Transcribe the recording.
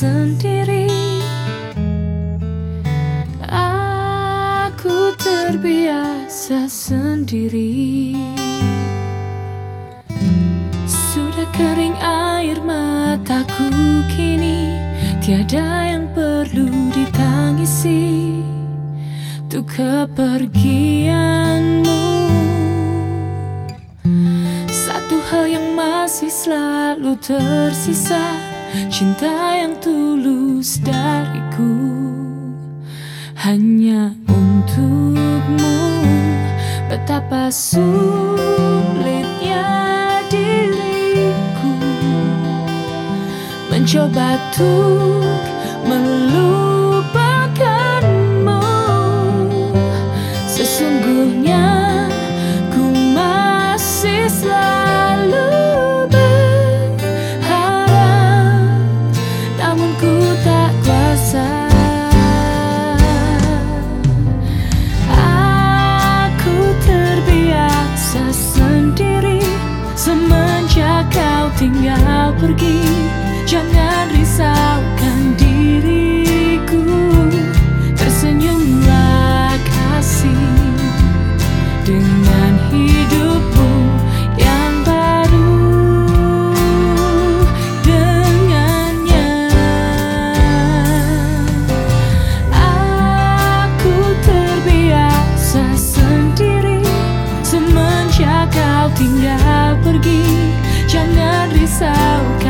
sendiri. Aku terbiasa sendiri. Sudah kering air mataku kini, tiada yang perlu ditangisi untuk kepergianmu. Satu hal yang masih selalu tersisa, cinta yang tulus dariku, hanya untukmu. Betapa sulitnya diriku mencoba untuk melupakanmu. Sesungguhnya ku masih selalu berharap, namun ku tak kuasa. Aku terbiasa sendiri semenjak kau tinggal pergi. Jangan risaukan diriku, tersenyumlah kasih dengan hidupmu yang baru dengannya. Aku terbiasa sendiri semenjak kau tinggal pergi. Jangan risau